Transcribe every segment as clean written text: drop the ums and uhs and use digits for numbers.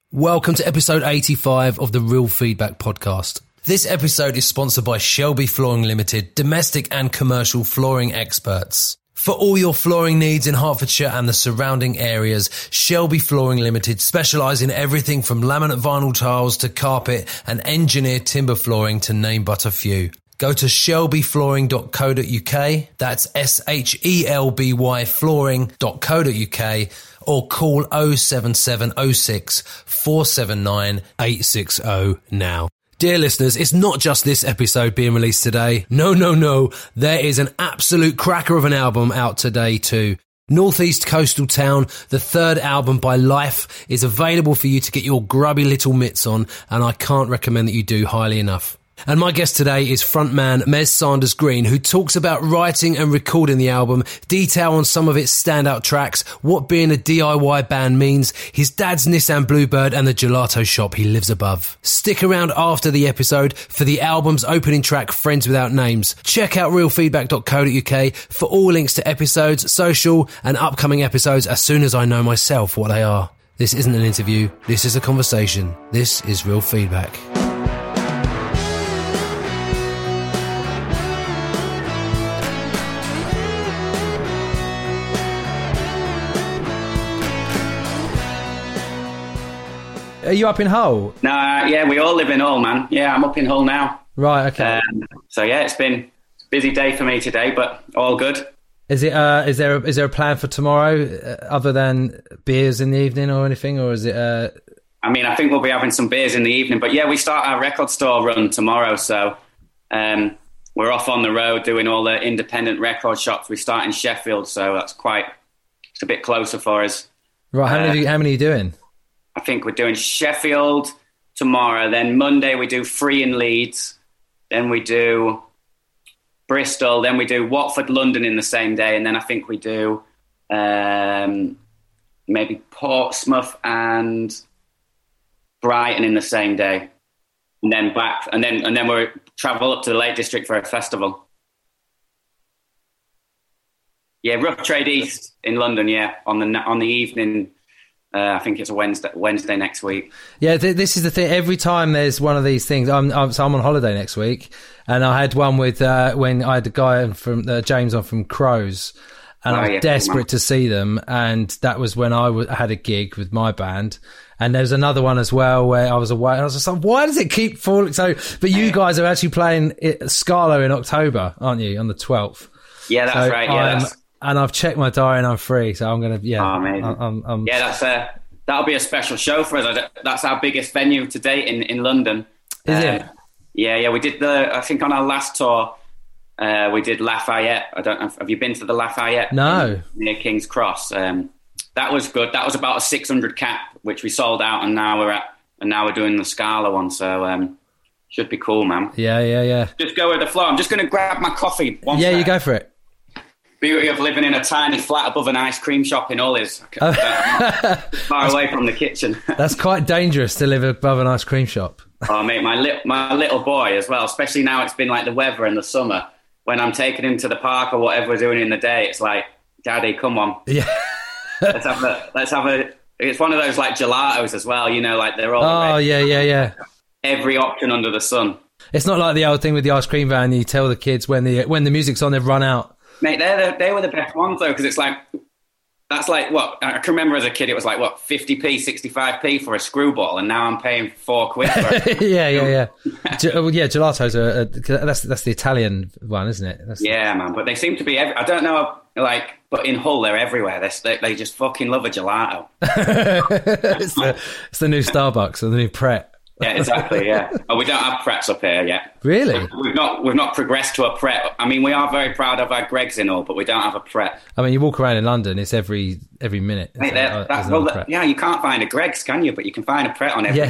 Welcome to episode 85 of the Real Feedback Podcast. This episode is sponsored by Shelby Flooring Limited, domestic and commercial flooring experts. For all your flooring needs in Hertfordshire and the surrounding areas, Shelby Flooring Limited specialise in everything from laminate vinyl tiles to carpet and engineered timber flooring, to name but a few. Go to shelbyflooring.co.uk, that's SHELBY flooring.co.uk, or call 07706 479 860 now. Dear listeners, it's not just this episode being released today. No. There is an absolute cracker of an album out today too. Northeast Coastal Town, the third album by Life, is available for you to get your grubby little mitts on, and I can't recommend that you do highly enough. And my guest today is frontman Mez Sanders Green, who talks about writing and recording the album, detail on some of its standout tracks, what being a DIY band means, his dad's Nissan Bluebird and the gelato shop he lives above. Stick around after the episode for the album's opening track, Friends Without Names. Check out realfeedback.co.uk for all links to episodes, social and upcoming episodes as soon as I know myself what they are. This isn't an interview, this is a conversation. This is Real Feedback. Are you up in Hull? No, yeah, we all live in Hull, man. Yeah, I'm up in Hull now. Right, okay. So yeah, it's been a busy day for me today, but all good. Is it? Is there a plan for tomorrow other than beers in the evening or anything, or is it? I mean, I think we'll be having some beers in the evening, but yeah, we start our record store run tomorrow, so we're off on the road doing all the independent record shops. We start in Sheffield, so it's a bit closer for us. Right, how many are you doing? I think we're doing Sheffield tomorrow. Then Monday we do Free in Leeds. Then we do Bristol. Then we do Watford, London in the same day. And then I think we do maybe Portsmouth and Brighton in the same day. And then back. And then we travel up to the Lake District for a festival. Yeah, Rough Trade East in London. Yeah, on the evening. I think it's a Wednesday next week. Yeah, this is the thing. Every time there's one of these things, I'm on holiday next week, and I had one with when I had a guy from James on from Crows, and I was desperate to see them, and that was when I had a gig with my band. And there's another one as well where I was away, and I was just like, why does it keep falling? So, but you guys are actually playing Scalo in October, aren't you, on the 12th? Yeah, that's right. Yeah, and I've checked my diary and I'm free, so I'm going to, yeah. Oh, amazing. That'll be a special show for us. That's our biggest venue to date in London. Is it? Yeah, we did I think on our last tour, we did Lafayette. I don't know, have you been to the Lafayette? No. Near King's Cross. That was good. That was about a 600 cap, which we sold out, and now we're doing the Scala one, so should be cool, man. Yeah. Just go with the flow. I'm just going to grab my coffee. You go for it. Beauty of living in a tiny flat above an ice cream shop in Hull is far away from the kitchen. That's quite dangerous to live above an ice cream shop. Oh, mate, my little boy as well, especially now it's been like the weather in the summer. When I'm taking him to the park or whatever we're doing in the day, it's like, Daddy, come on. Yeah. let's have a. It's one of those like gelatos as well, you know, like they're all. Oh, yeah. Every option under the sun. It's not like the old thing with the ice cream van. You tell the kids when the music's on, they've run out. Mate, they were the best ones though, because it's like, that's like what I can remember as a kid. It was like what 50p, 65p for a screwball, and now I'm paying £4 for it. yeah. Gelatos are that's the Italian one, isn't it? Yeah, man. But they seem to be. I don't know, like, but in Hull they're everywhere. They just fucking love a gelato. It's the new Starbucks or the new Pret. Yeah, exactly. Yeah. Oh, we don't have Prets up here yet. Really? We've not progressed to a Pret. I mean, we are very proud of our Greggs and all, but we don't have a Pret. I mean, you walk around in London, it's every minute. Mate, yeah, you can't find a Greggs, can you? But you can find a Pret on every.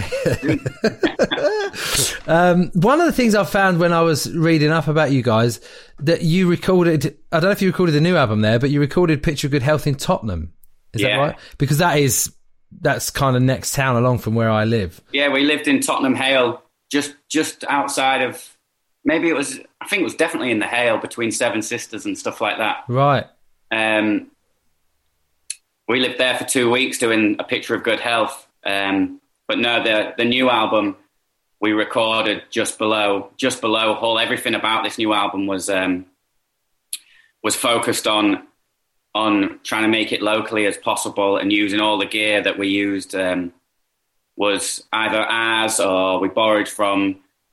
Yeah. One of the things I found when I was reading up about you guys, that you recorded. I don't know if you recorded the new album there, but you recorded "Picture of Good Health" in Tottenham. Is that right? Because that's kind of next town along from where I live. Yeah, we lived in Tottenham Hale, just outside of, I think it was definitely in the Hale between Seven Sisters and stuff like that. Right. We lived there for 2 weeks doing A Picture of Good Health. But no, the new album we recorded just below Hull. Everything about this new album was focused on trying to make it locally as possible, and using all the gear that we used was either ours or we borrowed from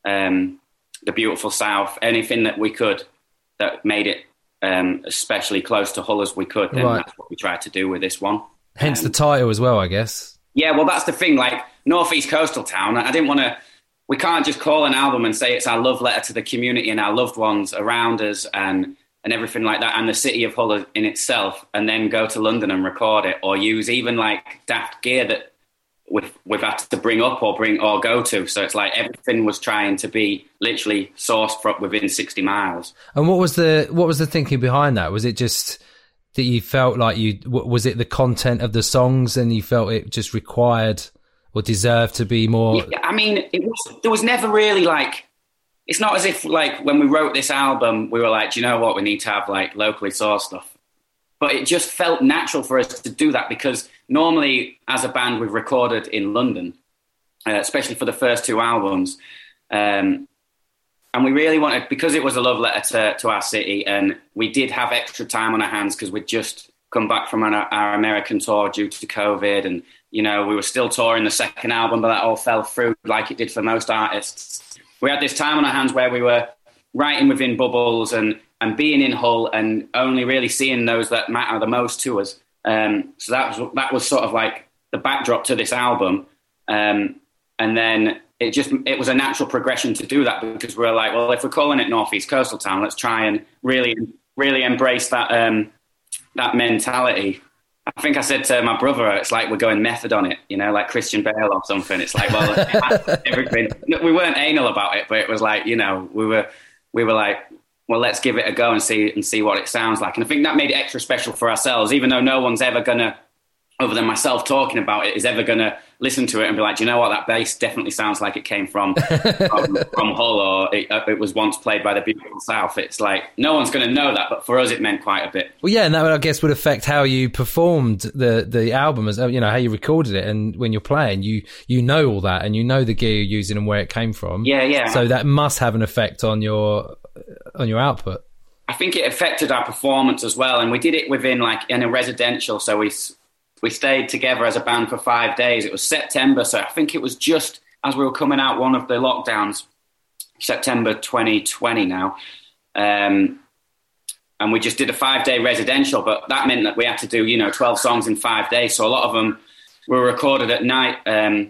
the beautiful South. Anything that we could that made it especially close to Hull as we could, then that's what we tried to do with this one. Hence the title as well, I guess. Yeah, well, that's the thing. Like, Northeast Coastal Town, I didn't want to... We can't just call an album and say it's our love letter to the community and our loved ones around us and everything like that, and the city of Hull in itself, and then go to London and record it, or use even like daft gear that we've had to bring up or go to. So it's like everything was trying to be literally sourced from within 60 miles. And what was the thinking behind that? Was it just that you felt like was it the content of the songs and you felt it just required or deserved to be more? Yeah, I mean, there was never really like, it's not as if like when we wrote this album, we were like, do you know what, we need to have like locally sourced stuff. But it just felt natural for us to do that, because normally as a band we've recorded in London, especially for the first two albums. And we really wanted, because it was a love letter to our city, and we did have extra time on our hands because we'd just come back from our American tour due to COVID, and, you know, we were still touring the second album, but that all fell through like it did for most artists. We had this time on our hands where we were writing within bubbles and being in Hull and only really seeing those that matter the most to us. So that was sort of like the backdrop to this album. And then it was a natural progression to do that, because we're like, well, if we're calling it Northeast Coastal Town, let's try and really, really embrace that that mentality. I think I said to my brother, it's like we're going method on it, you know, like Christian Bale or something. It's like, well, everything. We weren't anal about it, but it was like, you know, we were like, well, let's give it a go and see what it sounds like. And I think that made it extra special for ourselves, even though no one's ever going to, other than myself talking about it, is ever going to listen to it and be like, do you know what, that bass definitely sounds like it came from Hull, or it was once played by the beautiful South. It's like, no one's going to know that, but for us it meant quite a bit. Well, yeah, and that I guess would affect how you performed the album, as you know, how you recorded it, and when you're playing, you know all that, and you know the gear you're using and where it came from. Yeah. So that must have an effect on your output. I think it affected our performance as well, and we did it within in a residential, so we stayed together as a band for 5 days. It was September, so I think it was just as we were coming out one of the lockdowns, September 2020 now. And we just did a 5-day residential, but that meant that we had to do, 12 songs in 5 days. So a lot of them were recorded at night. And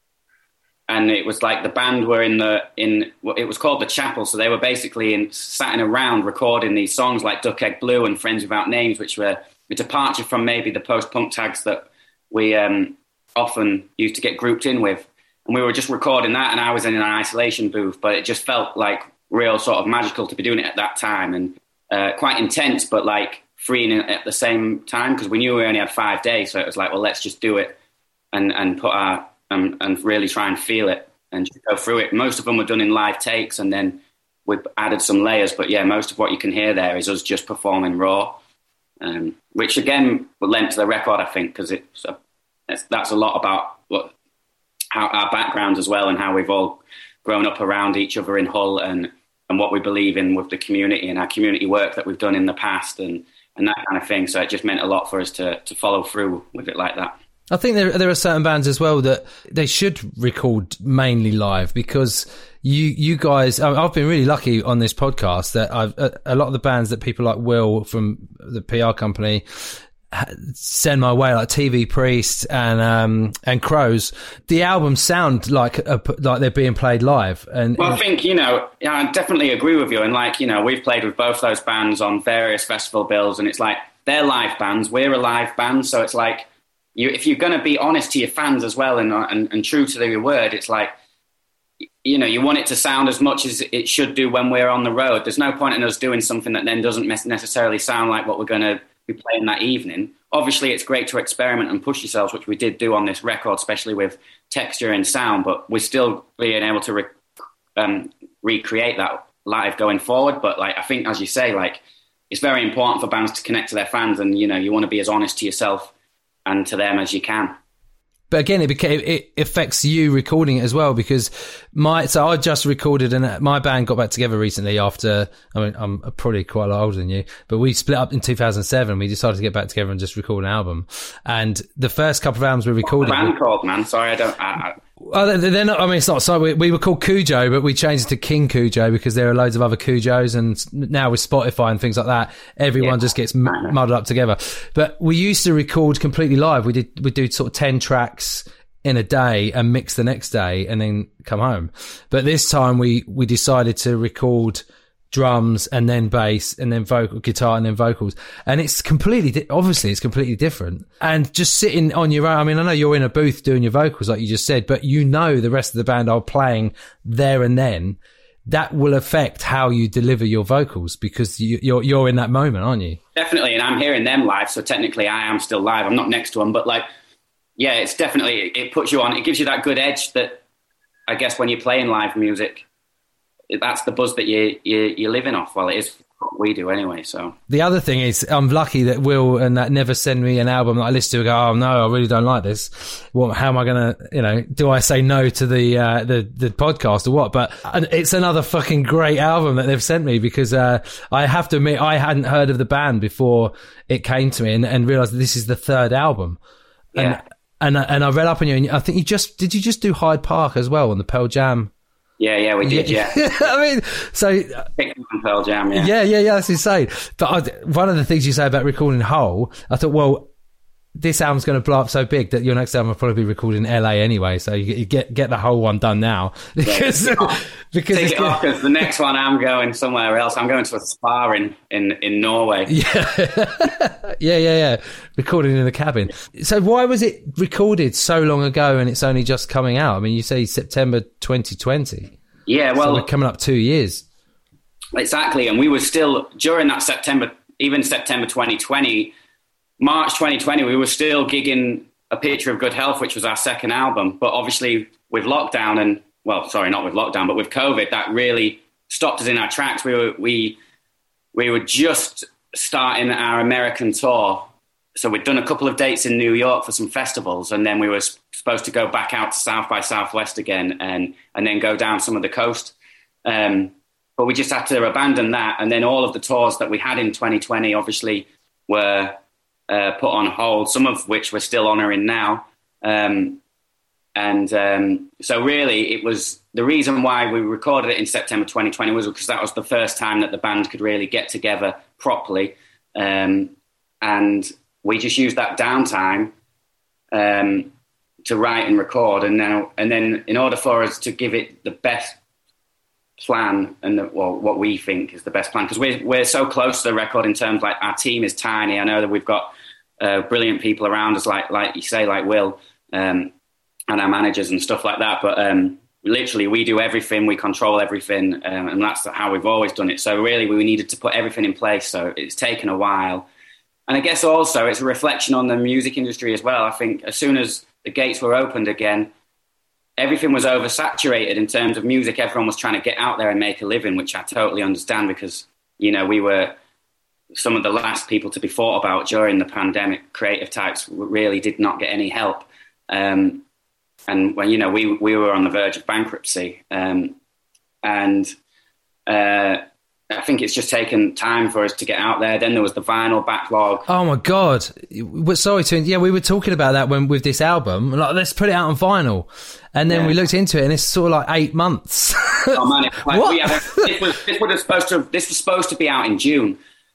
it was like the band were it was called the Chapel. So they were basically sat in a round recording these songs like Duck Egg Blue and Friends Without Names, which were a departure from maybe the post-punk tags that we often used to get grouped in with. And we were just recording that, and I was in an isolation booth, but it just felt like real sort of magical to be doing it at that time, and quite intense, but like freeing at the same time, because we knew we only had 5 days. So it was like, well, let's just do it and put our, and really try and feel it and just go through it. Most of them were done in live takes, and then we added some layers. But yeah, most of what you can hear there is us just performing raw. Which again lent to the record, I think, because that's a lot about how our background as well, and how we've all grown up around each other in Hull, and what we believe in with the community and our community work that we've done in the past, and that kind of thing. So it just meant a lot for us to follow through with it like that. I think there are certain bands as well that they should record mainly live, because you guys, I've been really lucky on this podcast that a lot of the bands that people like Will from the PR company send my way, like TV Priest and Crows, the albums sound like they're being played live. And well, I think, I definitely agree with you. And we've played with both those bands on various festival bills, and it's like they're live bands, we're a live band. So it's like, if you're going to be honest to your fans as well and true to your word, it's like, you want it to sound as much as it should do when we're on the road. There's no point in us doing something that then doesn't necessarily sound like what we're going to be playing that evening. Obviously, it's great to experiment and push yourselves, which we did do on this record, especially with texture and sound, but we're still being able to recreate that live going forward. But I think, as you say, it's very important for bands to connect to their fans, and, you want to be as honest to yourself and to them as you can. But again, it affects you recording it as well, because so I just recorded, and my band got back together recently after, I mean, I'm probably quite a lot older than you, but we split up in 2007. We decided to get back together and just record an album. And the first couple of albums we recorded. What's the band called, man? Sorry, they're not, I mean, it's not, so we were called Cujo, but we changed it to King Cujo because there are loads of other Cujos, and now with Spotify and things like that, everyone just gets muddled up together. But we used to record completely live. We do sort of 10 tracks in a day and mix the next day and then come home. But this time we decided to record drums and then bass and then guitar and then vocals, and it's obviously it's completely different. And just sitting on your own, I mean, I know you're in a booth doing your vocals like you just said, but you know the rest of the band are playing there and then. That will affect how you deliver your vocals because you're in that moment, aren't you? Definitely, and I'm hearing them live, so technically I am still live. I'm not next to them, but like, yeah, it's definitely, it puts you on, it gives you that good edge that I guess when you're playing live music, that's the buzz that you're living off. Well, it is what we do anyway. So the other thing is, I'm lucky that Will and that never send me an album that I listen to and go, oh no, I really don't like this. Well, how am I gonna, do I say no to the podcast or what? But it's another fucking great album that they've sent me, because I have to admit I hadn't heard of the band before it came to me, and realised that this is the third album. Yeah. And I read up on you, and I think did you just do Hyde Park as well on the Pearl Jam? Yeah, we did, yeah. I mean, so... Pearl Jam, yeah. Yeah, that's insane. But one of the things you say about recording whole, I thought, well, this album's going to blow up so big that your next album will probably be recorded in LA anyway, so you get the whole one done now. Because take it off, because the next one I'm going somewhere else. I'm going to a spa in Norway. Yeah. Recording in a cabin. So why was it recorded so long ago and it's only just coming out? I mean, you say September 2020. Yeah, well... So we're coming up 2 years. Exactly, and we were still, during that September 2020, March 2020, we were still gigging A Picture of Good Health, which was our second album. But obviously with lockdown not with lockdown, but with COVID, that really stopped us in our tracks. We were just starting our American tour. So we'd done a couple of dates in New York for some festivals, and then we were supposed to go back out to South by Southwest again and then go down some of the coast. But we just had to abandon that. And then all of the tours that we had in 2020 obviously were put on hold, some of which we're still honouring now. So really it was the reason why we recorded it in September 2020 was because that was the first time that the band could really get together properly. And we just used that downtime to write and record. And then in order for us to give it the best plan and what we think is the best plan, because we're so close to the record in terms, like, our team is tiny. I know that we've got brilliant people around us, like you say, like Will, and our managers and stuff like that. But literally, we do everything, we control everything, and that's how we've always done it. So really, we needed to put everything in place. So it's taken a while. And I guess also it's a reflection on the music industry as well. I think as soon as the gates were opened again, everything was oversaturated in terms of music. Everyone was trying to get out there and make a living, which I totally understand, because, we were some of the last people to be thought about during the pandemic. Creative types really did not get any help. And when, we were on the verge of bankruptcy. I think it's just taken time for us to get out there. Then there was the vinyl backlog. Oh my God. Sorry we were talking about that with this album. Like, let's put it out on vinyl. And then we looked into it and it's sort of like 8 months. Oh man, it's like, this was supposed to be out in June.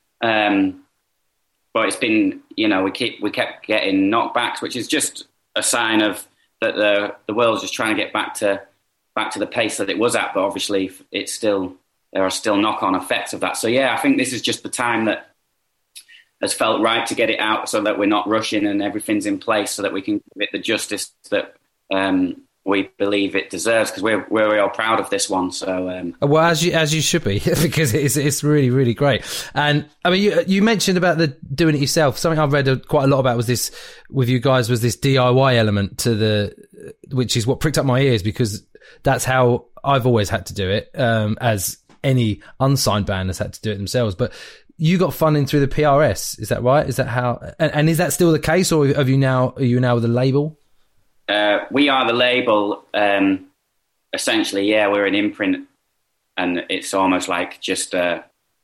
But it's been, we kept getting knockbacks, which is just a sign of that the world's just trying to get back to the pace that it was at. But obviously there are still knock-on effects of that. So yeah, I think this is just the time that has felt right to get it out, so that we're not rushing and everything's in place, so that we can give it the justice that we believe it deserves, because we're all proud of this one. So well, as you should be, because it's really, really great. And I mean, you mentioned about the doing it yourself. Something I've read quite a lot about was this with you guys, was this DIY element to which is what pricked up my ears, because that's how I've always had to do it, as any unsigned band has had to do it themselves. But you got funding through the PRS, is that right? Is that how? And is that still the case, or are you now with a label? We are the label. Essentially, yeah, we're an imprint, and it's almost like just our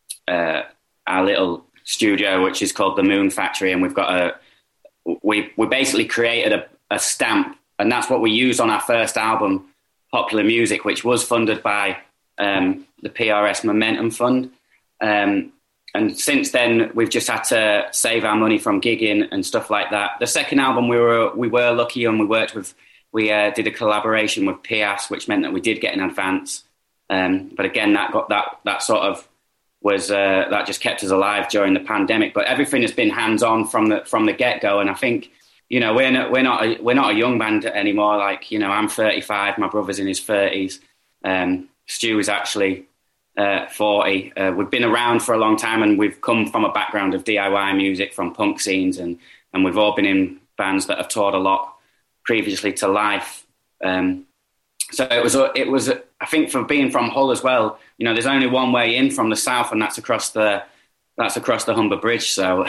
little studio, which is called the Moon Factory, and we've got we basically created a stamp, and that's what we used on our first album, Popular Music, which was funded by the PRS Momentum Fund. And since then, we've just had to save our money from gigging and stuff like that. The second album, we were lucky, and we did a collaboration with Pias, which meant that we did get an advance. But again, that sort of was that just kept us alive during the pandemic. But everything has been hands-on from the get-go, and I think, you know, we're not a young band anymore. Like, you know, I'm 35, my brother's in his 30s. Stu is actually 40. We've been around for a long time, and we've come from a background of DIY music, from punk scenes, and we've all been in bands that have toured a lot previously to Life. So it was I think, for being from Hull as well, you know, there's only one way in from the south, and that's across the Humber Bridge. So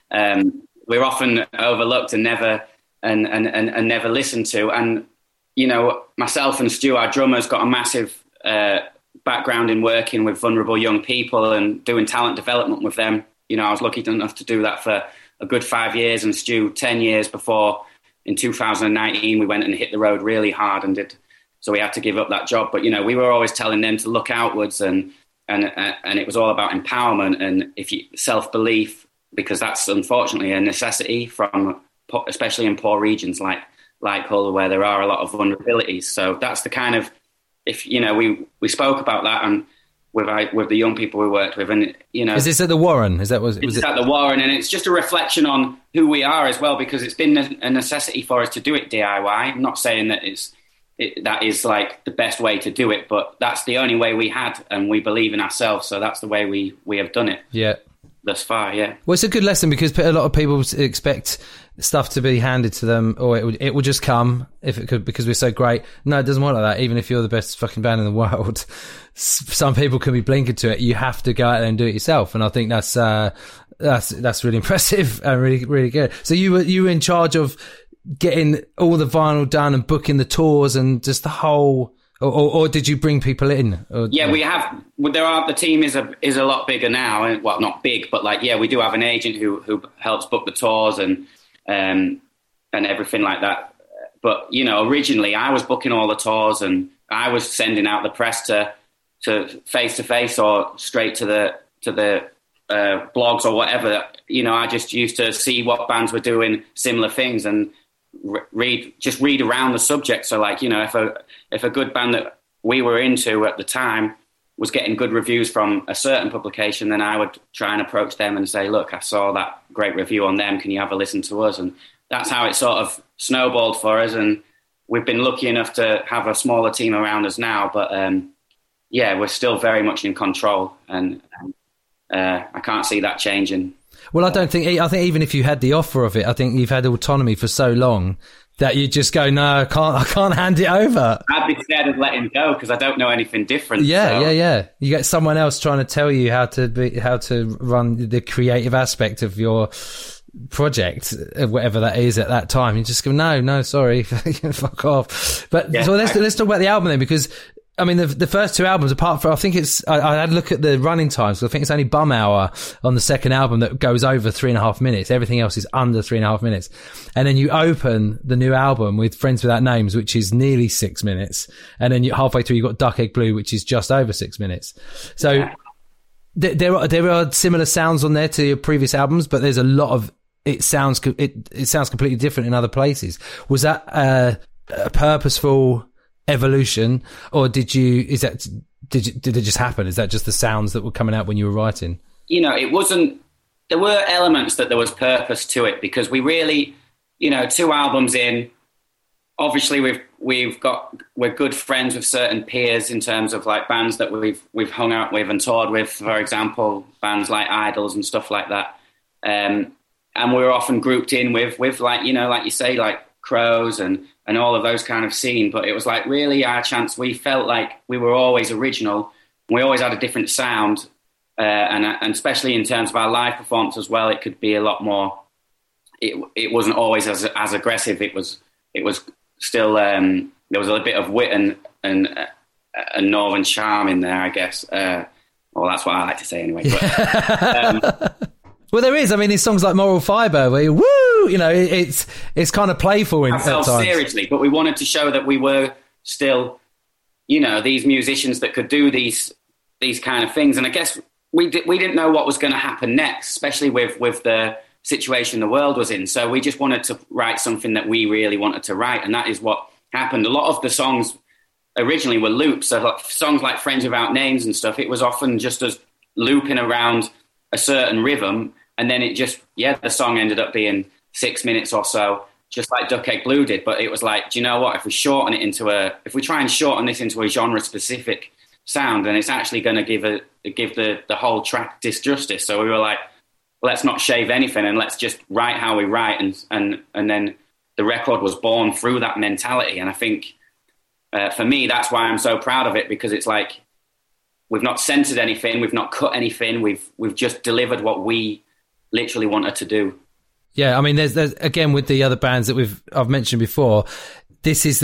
we're often overlooked and never never listened to. And, you know, myself and Stu, our drummer's got a massive background in working with vulnerable young people and doing talent development with them. You know, I was lucky enough to do that for a good 5 years, and Stu 10 years before. In 2019, we went and hit the road really hard so we had to give up that job. But, you know, we were always telling them to look outwards, and it was all about empowerment and self-belief, because that's unfortunately a necessity especially in poor regions like Hull, where there are a lot of vulnerabilities. So that's the kind of, if, you know, we spoke about that, and with the young people we worked with, and, you know, is this at the Warren? It's at the Warren, and it's just a reflection on who we are as well, because it's been a necessity for us to do it DIY. I'm not saying that that is like the best way to do it, but that's the only way we had, and we believe in ourselves, so that's the way we have done it. Yeah. Thus far, yeah. Well, it's a good lesson, because a lot of people expect stuff to be handed to them, or it will just come if it could, because we're so great. No, it doesn't work like that. Even if you're the best fucking band in the world, some people can be blinkered to it. You have to go out there and do it yourself, and I think that's really impressive and really, really good. So you were in charge of getting all the vinyl done and booking the tours and just the whole. Or did you bring people in? Yeah, we have. The team is a lot bigger now. Well, not big, but like, yeah, we do have an agent who helps book the tours and everything like that. But, you know, originally I was booking all the tours, and I was sending out the press to face to face or straight to the blogs or whatever. You know, I just used to see what bands were doing similar things and read around the subject. So, like, you know, if a good band that we were into at the time was getting good reviews from a certain publication, then I would try and approach them and say, look, I saw that great review on them, can you have a listen to us? And that's how it sort of snowballed for us, and we've been lucky enough to have a smaller team around us now, but yeah, we're still very much in control, and I can't see that changing. Well, I think even if you had the offer of it, I think you've had autonomy for so long that you just go, no, I can't hand it over. I'd be scared of letting go because I don't know anything different. Yeah. You get someone else trying to tell you how to run the creative aspect of your project, whatever that is at that time. You just go, no, sorry, fuck off. But yeah. So let's talk about the album then, because I mean, the first two albums, apart from, I think I had a look at the running times, so I think it's only Bum Hour on the second album that goes over 3.5 minutes. Everything else is under 3.5 minutes. And then you open the new album with Friends Without Names, which is nearly 6 minutes. And then halfway through, you've got Duck Egg Blue, which is just over 6 minutes. So yeah. There are similar sounds on there to your previous albums, but there's a lot of, it sounds completely different in other places. Was that a purposeful evolution, or did it just happen? Is that just the sounds that were coming out when you were writing? You know, it wasn't, there were elements that there was purpose to it, because we really, you know, 2 albums in, obviously we're good friends with certain peers in terms of like bands that we've hung out with and toured with, for example, bands like Idols and stuff like that. And we were often grouped in with like, you know, like you say, like Crows and all of those kind of scene. But it was like really our chance. We felt like we were always original. We always had a different sound. And especially in terms of our live performance as well, it could be a lot more, it wasn't always as aggressive. It was there was a bit of wit and northern charm in there, I guess. Well, that's what I like to say anyway. But, well, there is. I mean, there's songs like Moral Fibre where you, woo, you know, it's kind of playful at times. Seriously, but we wanted to show that we were still, you know, these musicians that could do these kind of things. And I guess we didn't know what was going to happen next, especially with the situation the world was in. So we just wanted to write something that we really wanted to write, and that is what happened. A lot of the songs originally were loops. So like songs like Friends Without Names and stuff, it was often just us looping around a certain rhythm, and then it just, the song ended up being 6 minutes or so, just like Duck Egg Blue did. But it was like, do you know what? If we try and shorten this into a genre-specific sound, then it's actually going to give the whole track disjustice. So we were like, let's not shave anything and let's just write how we write. And then the record was born through that mentality. And I think for me, that's why I'm so proud of it, because it's like we've not censored anything, we've not cut anything, we've just delivered what we literally wanted to do. Yeah, I mean, there's again with the other bands that I've mentioned before, this is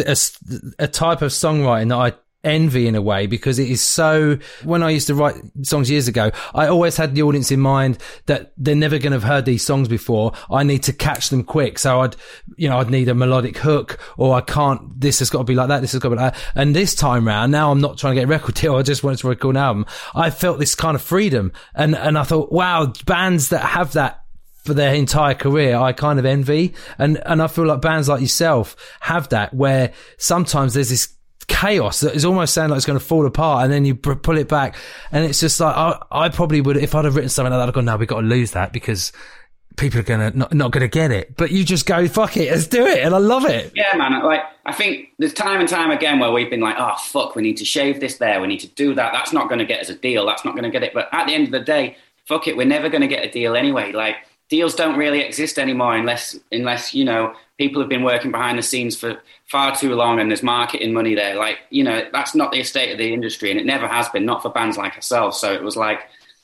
a type of songwriting that I envy in a way, because it is so. When I used to write songs years ago, I always had the audience in mind that they're never going to have heard these songs before. I need to catch them quick, so I'd need a melodic hook, or I can't. This has got to be like that. This has got to be like that. And this time round, now I'm not trying to get a record deal. I just wanted to record an album. I felt this kind of freedom, and I thought, wow, bands that have that for their entire career, I kind of envy. And I feel like bands like yourself have that, where sometimes there's this chaos that is almost sounding like it's going to fall apart, and then you pull it back, and it's just like, I probably would, if I'd have written something like that, I'd go, no, we've got to lose that because people are going to not going to get it. But you just go, fuck it, let's do it. And I love it. Yeah, man. Like, I think there's time and time again where we've been like, oh, fuck, we need to shave this there. We need to do that. That's not going to get us a deal. That's not going to get it. But at the end of the day, fuck it, we're never going to get a deal anyway. Like, deals don't really exist anymore unless, you know, people have been working behind the scenes for far too long and there's marketing money there. Like, you know, that's not the estate of the industry, and it never has been, not for bands like ourselves. So it was like,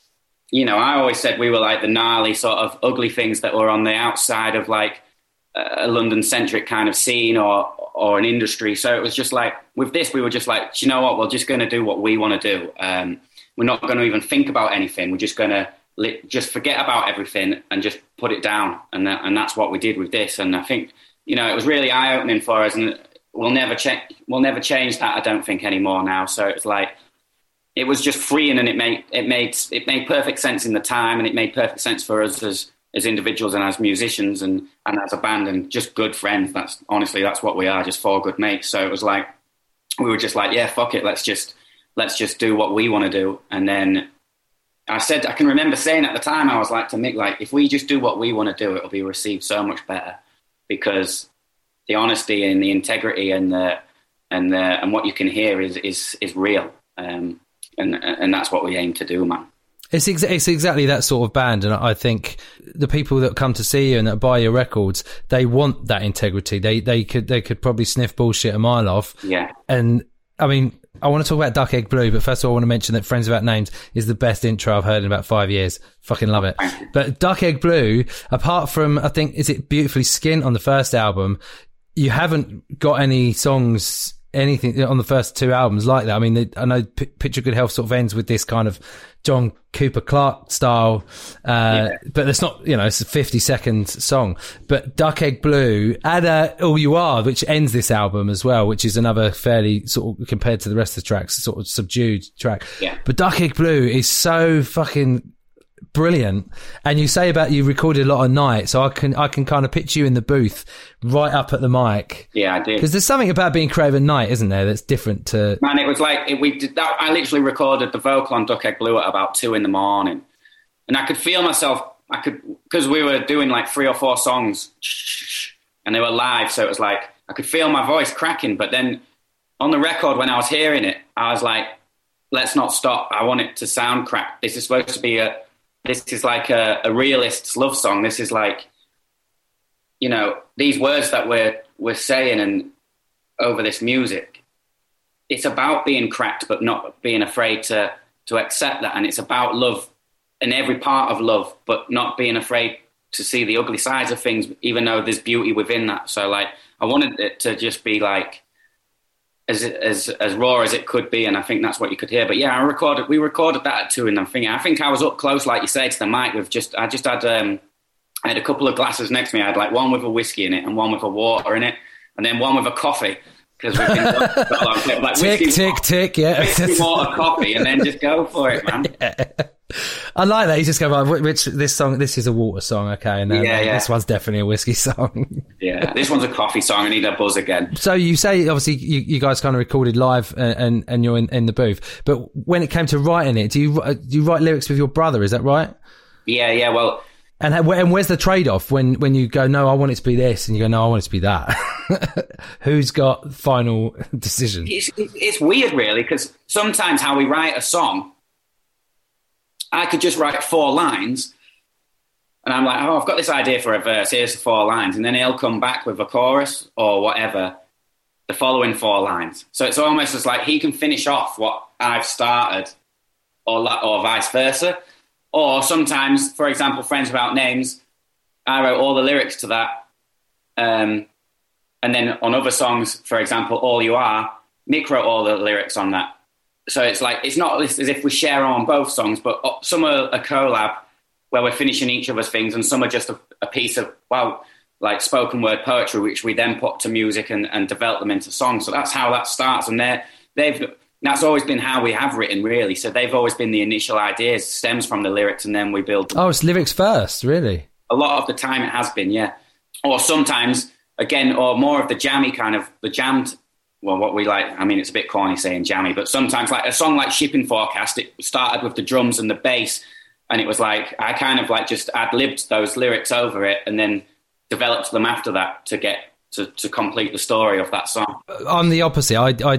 you know, I always said we were like the gnarly sort of ugly things that were on the outside of like a London-centric kind of scene or an industry. So it was just like, with this, we were just like, do you know what? We're just going to do what we want to do. We're not going to even think about anything. We're just going to just forget about everything and just put it down. And that's what we did with this. And I think, you know, it was really eye-opening for us, and we'll never change that, I don't think, anymore now. So it's like, it was just freeing, and it made perfect sense in the time, and it made perfect sense for us as individuals and as musicians and as a band and just good friends. That's what we are, just four good mates. So it was like, we were just like, yeah, fuck it, let's just do what we want to do. And then I can remember saying at the time, I was like to Mick, like, if we just do what we want to do, it'll be received so much better, because the honesty and the integrity and what you can hear is real. And that's what we aim to do, man. It's exactly that sort of band, and I think the people that come to see you and that buy your records, they want that integrity. They could probably sniff bullshit a mile off. Yeah. And I mean, I want to talk about Duck Egg Blue, but first of all, I want to mention that Friends Without Names is the best intro I've heard in about 5 years. Fucking love it. But Duck Egg Blue, apart from, I think, is it Beautifully Skint on the first album, you haven't got any songs, anything on the first two albums like that. I mean, I know Picture Good Health sort of ends with this kind of John Cooper Clarke style, but it's not, you know, it's a 50-second song. But Duck Egg Blue and All You Are, which ends this album as well, which is another fairly sort of, compared to the rest of the tracks, sort of subdued track. Yeah. But Duck Egg Blue is so fucking brilliant. And you say about you recorded a lot at night, so I can kind of picture you in the booth right up at the mic. Yeah, I did. Because there's something about being creative at night, isn't there, that's different to... Man, it was like, we did that. I literally recorded the vocal on Duck Egg Blue at about 2 a.m, and I could feel myself, because we were doing like 3 or 4 songs and they were live, so it was like I could feel my voice cracking. But then on the record, when I was hearing it, I was like, let's not stop. I want it to sound cracked. This is supposed to be like a realist's love song. This is like, you know, these words that we're saying and over this music, it's about being cracked but not being afraid to accept that. And it's about love and every part of love, but not being afraid to see the ugly sides of things, even though there's beauty within that. So like, I wanted it to just be like as raw as it could be, and I think that's what you could hear. But yeah, we recorded that at 2 in the thing. I think I was up close, like you say, to the mic with I had a couple of glasses next to me. I had like one with a whiskey in it and one with a water in it, and then one with a coffee. Because we've been like tick, yeah. Whiskey, water, coffee, and then just go for it, man. Yeah. I like that. You just go, right, this is a water song, okay, and then this one's definitely a whiskey song. Yeah, this one's a coffee song. I need a buzz again. So you say, obviously, you guys kind of recorded live and you're in the booth, but when it came to writing it, do you write lyrics with your brother, is that right? Yeah, well... And where's the trade-off when you go, no, I want it to be this, and you go, no, I want it to be that? Who's got final decision? It's weird, really, because sometimes how we write a song, I could just write 4 lines, and I'm like, oh, I've got this idea for a verse, here's the 4 lines, and then he'll come back with a chorus or whatever, the following 4 lines. So it's almost as like he can finish off what I've started, or vice versa. Or sometimes, for example, Friends Without Names, I wrote all the lyrics to that. And then on other songs, for example, All You Are, Mick wrote all the lyrics on that. So it's like, it's not as if we share on both songs, but some are a collab where we're finishing each other's things, and some are just a piece of, like spoken word poetry, which we then put to music and develop them into songs. So that's how that starts. And that's always been how we have written, really. So they've always been the initial ideas, stems from the lyrics, and then we build. Oh, it's lyrics first, really? A lot of the time it has been, yeah. Or sometimes, again, or more of the jammy kind of, the jammed, well, what we like, I mean, it's a bit corny saying jammy, but sometimes like a song like Shipping Forecast, it started with the drums and the bass, and it was like, I kind of like just ad-libbed those lyrics over it and then developed them after that to get to complete the story of that song. I'm the opposite.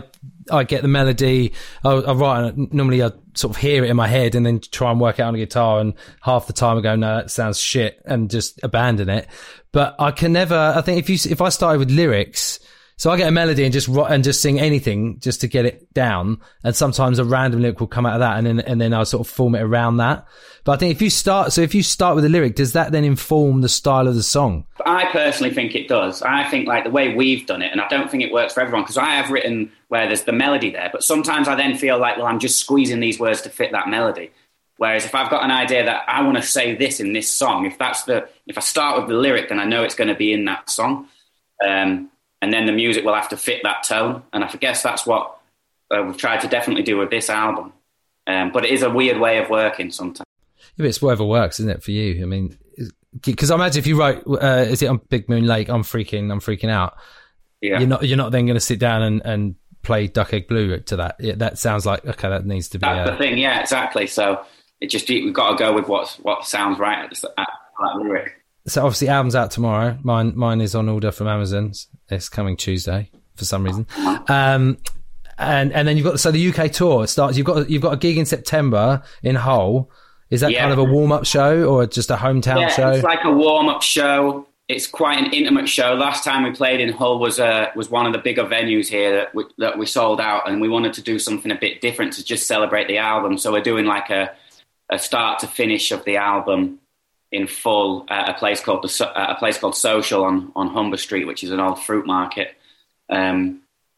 I get the melody. I write it. Normally I sort of hear it in my head and then try and work it out on the guitar. And half the time I go, no, that sounds shit, and just abandon it. But I can never. I think if I started with lyrics, so I get a melody and just sing anything just to get it down. And sometimes a random lyric will come out of that, and then I'll sort of form it around that. But I think if you start with a lyric, does that then inform the style of the song? I personally think it does. I think like the way we've done it, and I don't think it works for everyone, because I have written where there's the melody there, but sometimes I then feel like, well, I'm just squeezing these words to fit that melody. Whereas if I've got an idea that I want to say this in this song, if I start with the lyric, then I know it's going to be in that song. And then the music will have to fit that tone. And I guess that's what we've tried to definitely do with this album. But it is a weird way of working sometimes. Yeah, but it's whatever works, isn't it, for you? I mean, because I imagine if you wrote, is it on Big Moon Lake, I'm freaking out. Yeah. You're not then going to sit down and play Duck Egg Blue to that. Yeah, that sounds like, okay, that needs to be. That's the thing, yeah, exactly. So we've got to go with what sounds right at that lyric. So obviously, album's out tomorrow. Mine is on order from Amazon. It's coming Tuesday for some reason. And then you've got the UK tour. It starts. You've got a gig in September in Hull. Is that kind of a warm-up show or just a hometown show? It's like a warm-up show. It's quite an intimate show. Last time we played in Hull was one of the bigger venues here that we sold out, and we wanted to do something a bit different to just celebrate the album. So we're doing like a start to finish of the album in full at a place called Social on Humber Street, which is an old fruit market. We're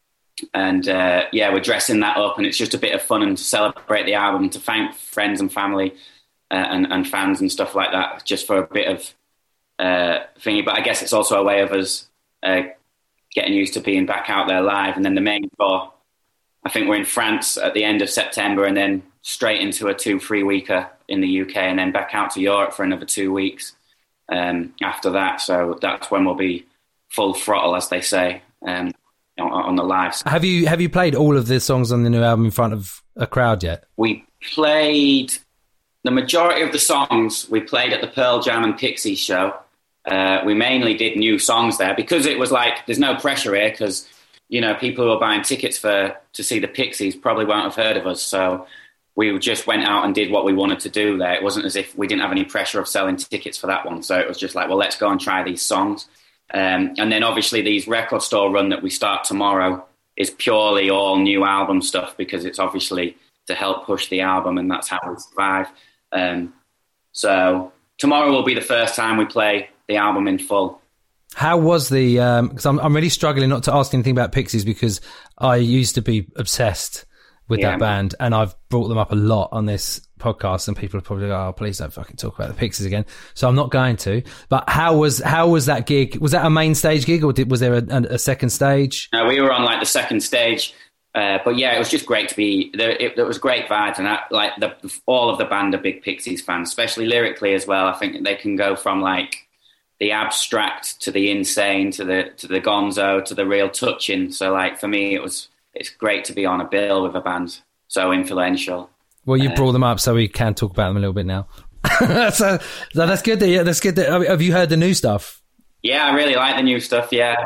dressing that up, and it's just a bit of fun and to celebrate the album, to thank friends and family and fans and stuff like that, just for a bit of thingy. But I guess it's also a way of us getting used to being back out there live. And then the main tour, I think we're in France at the end of September, and then straight into a 2-3 weeker in the UK, and then back out to Europe for another 2 weeks after that. So that's when we'll be full throttle, as they say, on the live. Have you played all of the songs on the new album in front of a crowd yet? We played the majority of the songs. We played at the Pearl Jam and Pixies show. We mainly did new songs there because it was like there's no pressure here, because people who are buying tickets to see the Pixies probably won't have heard of us. So we just went out and did what we wanted to do there. It wasn't as if we didn't have any pressure of selling tickets for that one. So it was just like, well, let's go and try these songs. And then obviously these record store run that we start tomorrow is purely all new album stuff, because it's obviously to help push the album, and that's how we survive. So tomorrow will be the first time we play the album in full. How was the? Because I'm really struggling not to ask anything about Pixies because I used to be obsessed with that band, and I've brought them up a lot on this podcast, and people are probably like, "Oh, please don't fucking talk about the Pixies again." So I'm not going to. But how was that gig? Was that a main stage gig, or was there a second stage? No, we were on like the second stage. But yeah, it was just great to be there. It was great vibes, and all of the band are big Pixies fans, especially lyrically as well. I think they can go from like the abstract to the insane to the gonzo to the real touching. So like for me, it's great to be on a bill with a band so influential. Well, you brought them up, so we can talk about them a little bit now. so that's good. That's good. Have you heard the new stuff? Yeah, I really like the new stuff. Yeah,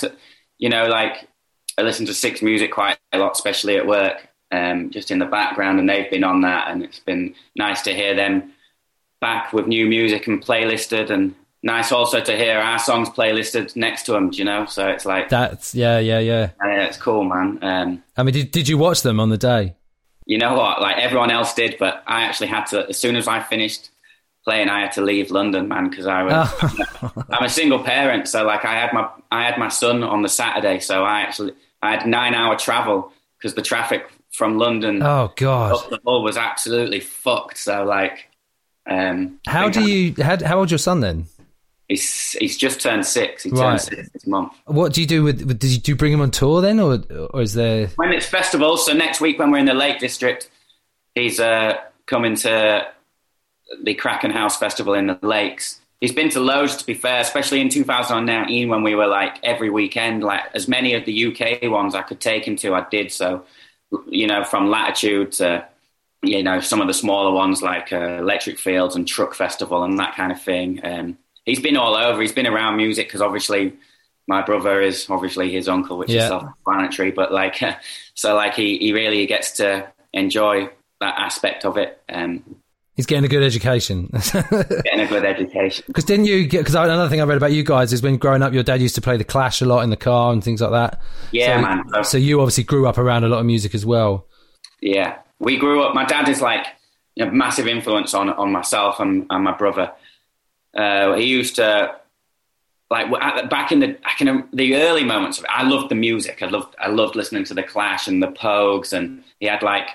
I listen to Six Music quite a lot, especially at work, just in the background, and they've been on that, and it's been nice to hear them back with new music and playlisted, and nice also to hear our songs playlisted next to them, so it's like... That's, yeah. It's cool, man. I mean, did you watch them on the day? You know what, like everyone else did, but I actually had to, as soon as I finished playing, I had to leave London, man, because I'm a single parent, so like I had my son on the Saturday, so I had 9-hour travel because the traffic from London up the Hull was absolutely fucked. So like, how old's your son then? He's just turned 6. He turned 6 this month. What do you do did you bring him on tour then, or is there? When it's festivals, so next week when we're in the Lake District, he's coming to the Kraken House Festival in the Lakes. He's been to loads, to be fair, especially in 2019 when we were like every weekend, like as many of the UK ones I could take him to, I did. So, from Latitude to, some of the smaller ones like Electric Fields and Truck Festival and that kind of thing. He's been all over. He's been around music because obviously my brother is obviously his uncle, which is self-explanatory. But like, he really gets to enjoy that aspect of it. He's getting a good education. Because didn't you get... Because another thing I read about you guys is when growing up, your dad used to play the Clash a lot in the car and things like that. Yeah, man. So you obviously grew up around a lot of music as well. Yeah. We grew up... My dad is like massive influence on myself and my brother. He used to... Like back in the early moments of it, I loved the music. I loved listening to the Clash and the Pogues, and he had like...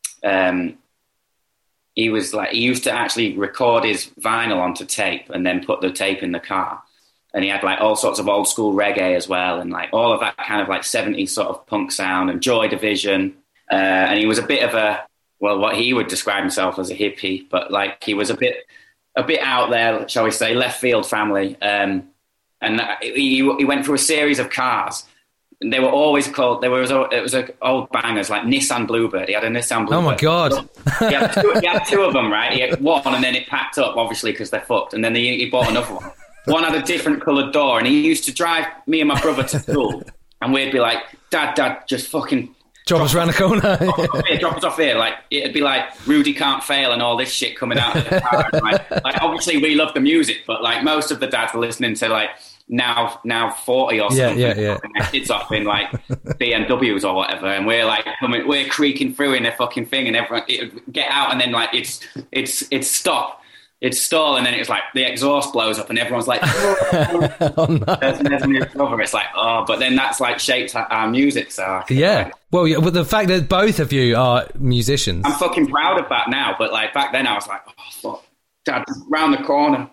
He used to actually record his vinyl onto tape and then put the tape in the car. And he had like all sorts of old school reggae as well. And like all of that kind of like 70s sort of punk sound and Joy Division. And he was a bit of what he would describe himself as a hippie, but like he was a bit out there, shall we say, left field family. And he went through a series of cars. They were always called. It was old bangers like Nissan Bluebird. He had a Nissan Bluebird. Oh my god! He had two of them, right? He had one, and then it packed up, obviously, because they're fucked. And then he bought another one. One had a different coloured door, and he used to drive me and my brother to school, and we'd be like, "Dad, just fucking drop us around the corner. Drop us off here." Like it'd be like Rudy Can't Fail and all this shit coming out of the car. And like obviously we love the music, but like most of the dads were listening to like. Now 40 or something. Yeah. Our kids off in like BMWs or whatever, and we're creaking through in a fucking thing, and everyone get out, and then like it's stop, it's stall, and then it's like the exhaust blows up, and everyone's like, oh, no. there's new cover. It's like, but then that's like shaped our music. So well, the fact that both of you are musicians, I'm fucking proud of that now. But like back then, I was like, oh fuck, Dad, round the corner.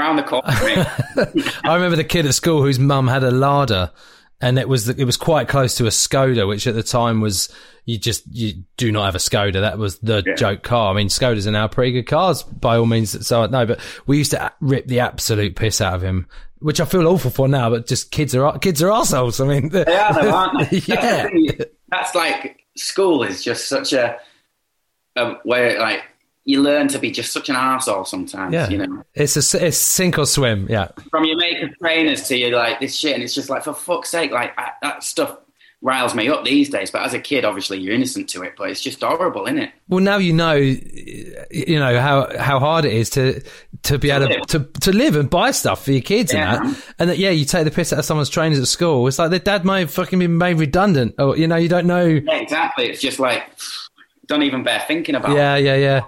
I remember the kid at school whose mum had a Lada, and it was quite close to a Skoda, which at the time was you do not have a Skoda. That was the joke car. I mean, Skodas are now pretty good cars by all means. So no, but we used to rip the absolute piss out of him, which I feel awful for now. But just kids are arseholes. I mean, they are, though, aren't they? Yeah, that's like school is just such a where like. You learn to be just such an arsehole sometimes, It's sink or swim, yeah. From your makeup trainers to your like this shit, and it's just like, for fuck's sake, like that stuff riles me up these days. But as a kid, obviously you're innocent to it, but it's just horrible, isn't it? Well, now you know how hard it is to be able to live and buy stuff for your kids and that you take the piss out of someone's trainers at school. It's like their dad may have fucking been made redundant, or you don't know. Yeah, exactly. It's just like don't even bear thinking about. Yeah.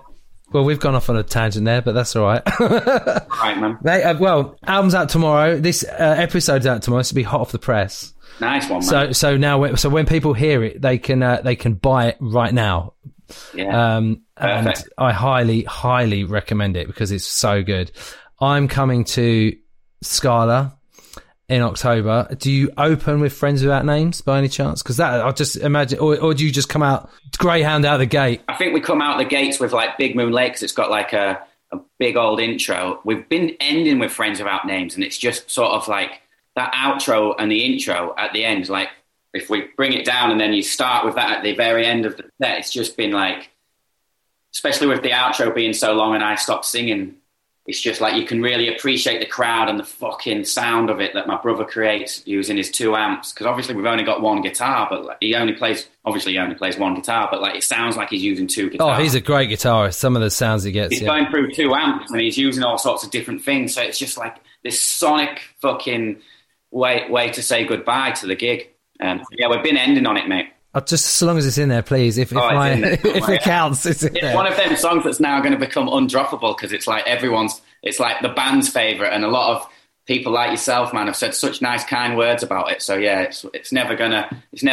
Well, we've gone off on a tangent there, but that's all right. Right, man. Well, album's out tomorrow. This episode's out tomorrow. This will be hot off the press. Nice one, man. So when people hear it, they can buy it right now. Yeah. And I highly, highly recommend it because it's so good. I'm coming to Scala in October. Do you open with Friends Without Names by any chance? Because that, I'll just imagine, or do you just come out Greyhound out the gate? I think we come out the gates with like Big Moon Lake because it's got like a big old intro. We've been ending with Friends Without Names, and it's just sort of like that outro and the intro at the end. Like if we bring it down and then you start with that at the very end of the set, it's just been like, especially with the outro being so long and I stopped singing, it's just like you can really appreciate the crowd and the fucking sound of it that my brother creates using his 2 amps. Because obviously we've only got one guitar, but like, he only plays one guitar, but like it sounds like he's using 2 guitars. Oh, he's a great guitarist. Some of the sounds he gets. He's going through 2 amps and he's using all sorts of different things. So it's just like this sonic fucking way to say goodbye to the gig. Yeah, we've been ending on it, mate. Just as long as it's in there, please. If it counts, it's in there. It's one of them songs that's now going to become undroppable because it's like it's like the band's favourite, and a lot of people like yourself, man, have said such nice, kind words about it. So yeah, it's never gonna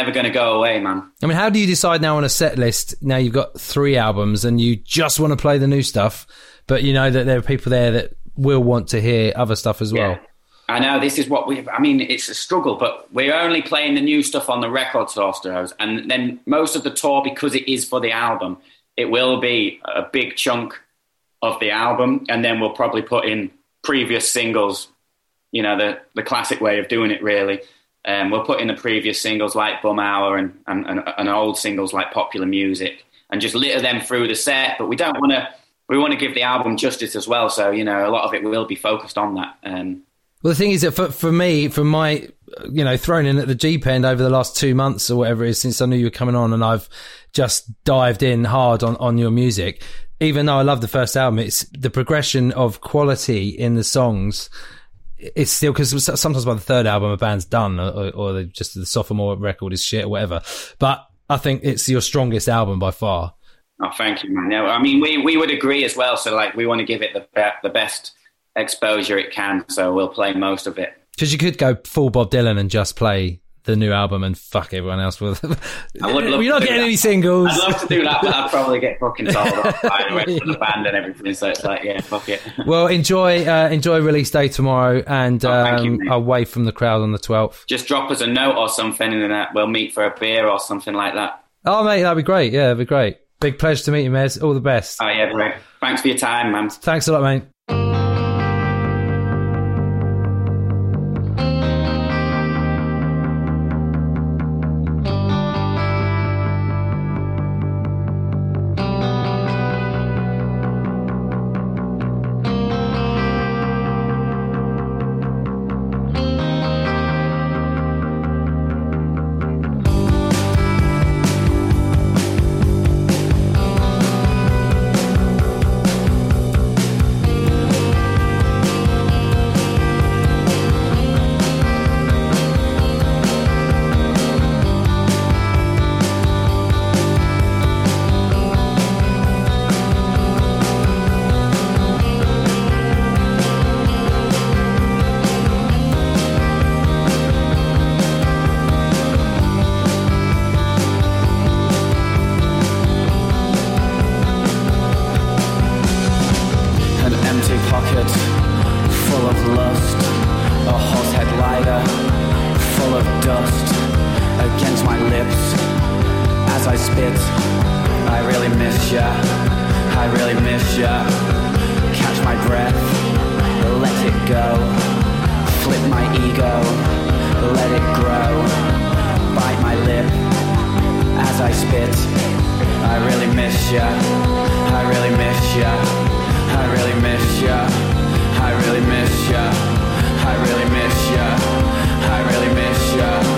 go away, man. I mean, how do you decide now on a set list? Now you've got 3 albums, and you just want to play the new stuff, but you know that there are people there that will want to hear other stuff as well. Yeah. I know this is what it's a struggle, but we're only playing the new stuff on the record stores, and then most of the tour, because it is for the album, it will be a big chunk of the album, and then we'll probably put in previous singles, you know, the classic way of doing it, really. We'll put in the previous singles like Bum Hour and old singles like Popular Music, and just litter them through the set, but we want to give the album justice as well, so, you know, a lot of it will be focused on that. Well, the thing is that for me, from my, you know, thrown in at the Jeep end over the last 2 months or whatever it is since I knew you were coming on, and I've just dived in hard on your music. Even though I love the first album, it's the progression of quality in the songs. It's still, because sometimes by the 3rd album a band's done, or just the sophomore record is shit or whatever. But I think it's your strongest album by far. Oh, thank you, man. Yeah, I mean, we would agree as well. So like, we want to give it the best exposure it can, so we'll play most of it. Because you could go full Bob Dylan and just play the new album and fuck everyone else with. I would love You're not getting any singles. I'd love to do that, but I'd probably get fucking told off by the rest of the band and everything. So it's like, yeah, fuck it. Well, enjoy release day tomorrow, and away from the crowd on the 12th. Just drop us a note or something, and then we'll meet for a beer or something like that. Oh, mate, that'd be great. Yeah, that'd be great. Big pleasure to meet you, Mez. All the best. Oh yeah, great. Thanks for your time, man. Thanks a lot, mate. I really miss ya.